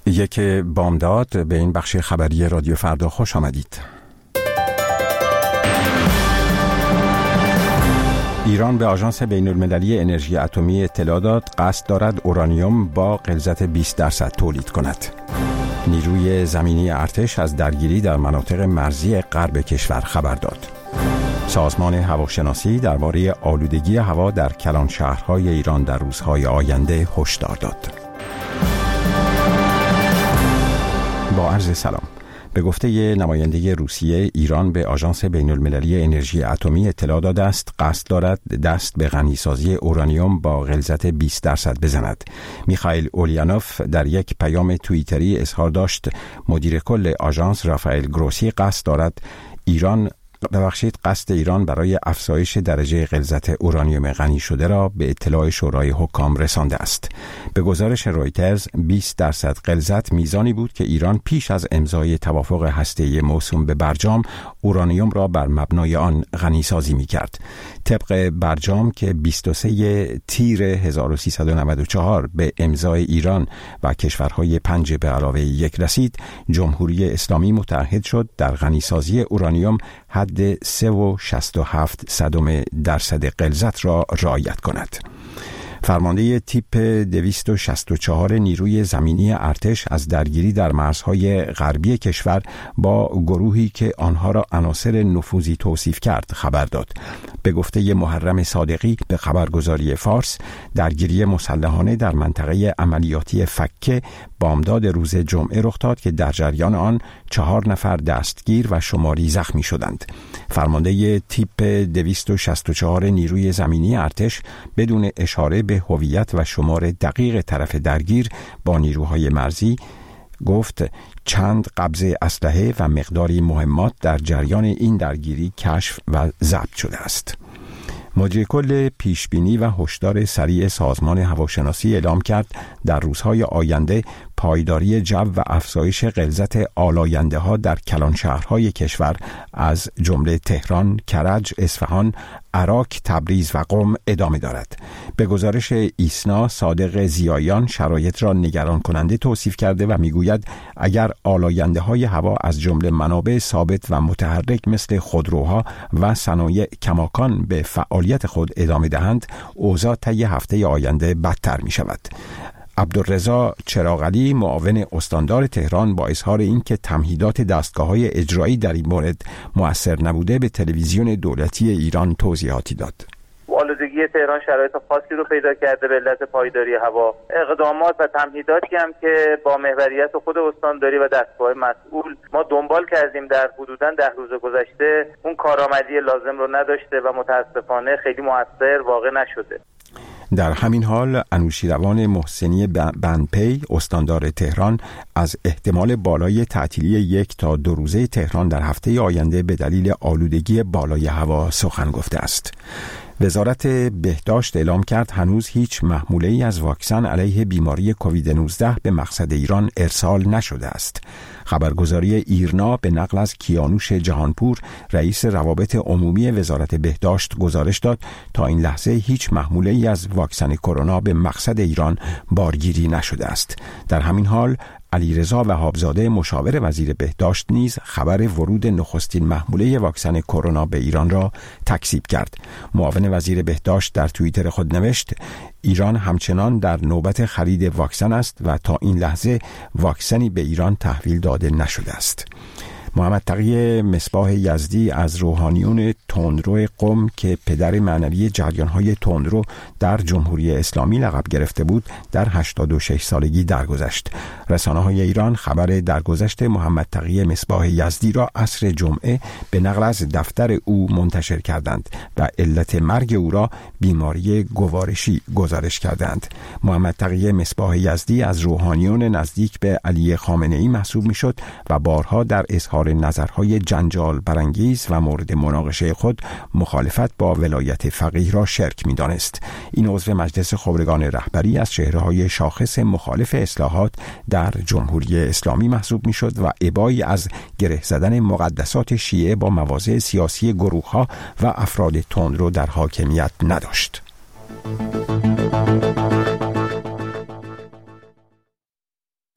یک بامداد به این بخش خبری رادیو فردا خوش آمدید. ایران به آژانس بین‌المللی انرژی اتمی اطلاع داد قصد دارد اورانیوم با غلظت 20% تولید کند. نیروی زمینی ارتش از درگیری در مناطق مرزی غرب کشور خبر داد. سازمان هواشناسی درباره آلودگی هوا در کلان شهرهای ایران در روزهای آینده هشدار داد. با عرض سلام. به گفته نماینده روسیه، ایران به آژانس بین‌المللی انرژی اتمی اطلاع داده است قصد دارد دست به غنیسازی اورانیوم با غلظت 20% بزند. میخائیل اولیانوف در یک پیام توییتری اظهار داشت مدیر کل آژانس رافائل گروسی قصد دارد قصد ایران برای افزایش درجه غلظت اورانیوم غنی شده را به اطلاع شورای حکام رسانده است. به گزارش رویترز 20% غلظت میزانی بود که ایران پیش از امضای توافق هسته‌ای موسوم به برجام اورانیوم را بر مبنای آن غنی سازی می‌کرد. طبق برجام که 23 تیر 1394 به امضای ایران و کشورهای 5 به علاوه 1 رسید، جمهوری اسلامی متعهد شد در غنی سازی اورانیوم حد 3.77% غلظت را رعایت کند. فرمانده تیپ 264 نیروی زمینی ارتش از درگیری در مرزهای غربی کشور با گروهی که آنها را عناصر نفوذی توصیف کرد خبر داد. به گفته محرم صادقی به خبرگزاری فارس، درگیری مسلحانه در منطقه عملیاتی فکه بامداد روز جمعه رخ داد که در جریان آن 4 نفر دستگیر و شماری زخمی شدند. فرمانده تیپ 264 نیروی زمینی ارتش بدون اشاره به هویت و شمار دقیق طرف درگیر با نیروهای مرزی گفت چند قبضه اسلحه و مقداری مهمات در جریان این درگیری کشف و ضبط شده است. مدیر کل پیشبینی و هشدار سریع سازمان هواشناسی اعلام کرد در روزهای آینده پایداری جو و افزایش غلظت آلاینده ها در کلان شهرهای کشور از جمله تهران، کرج، اصفهان، عراق، تبریز و قم ادامه دارد. به گزارش ایسنا، صادق زیایان شرایط را نگران کننده توصیف کرده و میگوید اگر آلاینده های هوا از جمله منابع ثابت و متحرک مثل خودروها و صنایع کماکان به فعالیت خود ادامه دهند، اوضاع طی هفته آینده بدتر می شود. عبدالرضا چراغعلی معاون استاندار تهران با اظهار اینکه تمهیدات دستگاه‌های اجرایی در این مورد مؤثر نبوده به تلویزیون دولتی ایران توضیحاتی داد. آلودگی تهران شرایط خاصی رو پیدا کرده به علت پایداری هوا. اقدامات و تمهیداتی هم که با محوریت خود استانداری و دستگاه مسئول ما دنبال کردیم در حدوداً 10 روز گذشته اون کارآمدی لازم رو نداشته و متاسفانه خیلی مؤثر واقع نشده. در همین حال انوشیروان محسنی بندپی استاندار تهران از احتمال بالای تعطیلی 1 تا 2 روزه تهران در هفته آینده به دلیل آلودگی بالای هوا سخن گفته است. وزارت بهداشت اعلام کرد هنوز هیچ محموله‌ای از واکسن علیه بیماری کووید 19 به مقصد ایران ارسال نشده است. خبرگزاری ایرنا به نقل از کیانوش جهانپور رئیس روابط عمومی وزارت بهداشت گزارش داد تا این لحظه هیچ محموله‌ای از واکسن کرونا به مقصد ایران بارگیری نشده است. در همین حال علیرضا وهابزاده مشاور وزیر بهداشت نیز خبر ورود نخستین محموله واکسن کرونا به ایران را تکذیب کرد. معاون وزیر بهداشت در توییتر خود نوشت ایران همچنان در نوبت خرید واکسن است و تا این لحظه واکسنی به ایران تحویل داده نشده است. محمد تقی مصباح یزدی از روحانیون تندرو قم که پدر معنوی جریان‌های تندرو در جمهوری اسلامی لقب گرفته بود در 86 سالگی درگذشت. رسانه‌های ایران خبر درگذشت محمد تقی مصباح یزدی را عصر جمعه به نقل از دفتر او منتشر کردند و علت مرگ او را بیماری گوارشی گزارش کردند. محمد تقی مصباح یزدی از روحانیون نزدیک به علی خامنه‌ای محسوب می‌شد و بارها در اظهار نظرهای جنجال برانگیز و مورد مناقشه خود مخالفت با ولایت فقیه را شرک می‌دانست. این عضو مجلس خبرگان رهبری از چهره‌های شاخص مخالف اصلاحات در جمهوری اسلامی محسوب می‌شد و ابایی از گره زدن مقدسات شیعه با مواضع سیاسی گروه‌ها و افراد تندرو در حاکمیت نداشت.